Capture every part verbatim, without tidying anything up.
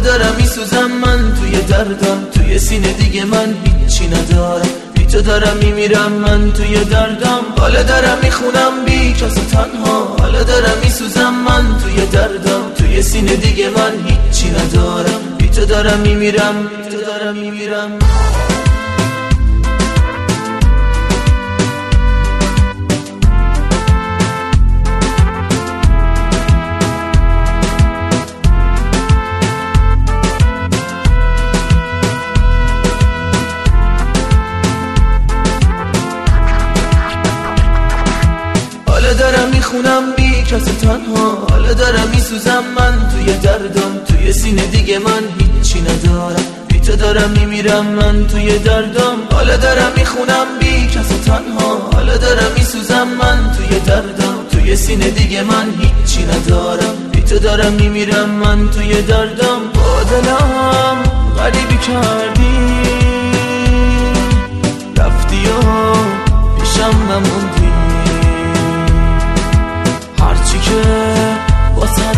دارم میسوزم من توی دردم، توی سینه دیگه من هیچی ندارم، بی تو دارم میمیرم من توی دردم. حالا دارم میخونم بی کس تنها، حالا دارم میسوزم من توی دردم، توی سینه دیگه من هیچی ندارم، بی تو دارم میمیرم، بی تو دارم میمیرم. حالا دارم میخونم بی کس تنها، حالا دارم میسوزم من توی دردم، توی سینه دیگه من هیچی ندارم، بی تو دارم میمیرم من توی دردم. حالا دارم میخونم بی کس تنها، حالا دارم میسوزم من توی دردم، توی سینه دیگه من هیچی ندارم، بی تو دارم میمیرم من توی دردم. با دلم غریبی کردی، رفتی و پیشم نموندی، هرچی که واسد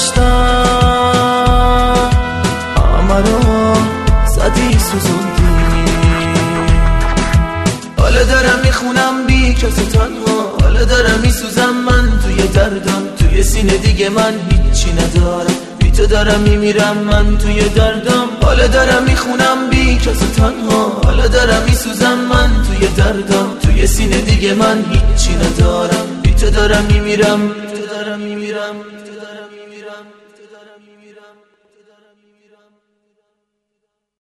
نوشتم همه رو زدی سوزوندی. حالا دارم میخونم بی کس تنها، حالا دارم میسوزم من توی دردم، توی سینه دیگه من هیچی ندارم، بی تو دارم میمیرم من توی دردم. حالا دارم میخونم بی کس تنها، حالا دارم میسوزم من توی دردم، توی سینه دیگه من هیچی ندارم، بی تو دارم میمیرم، بی تو دارم میمیرم.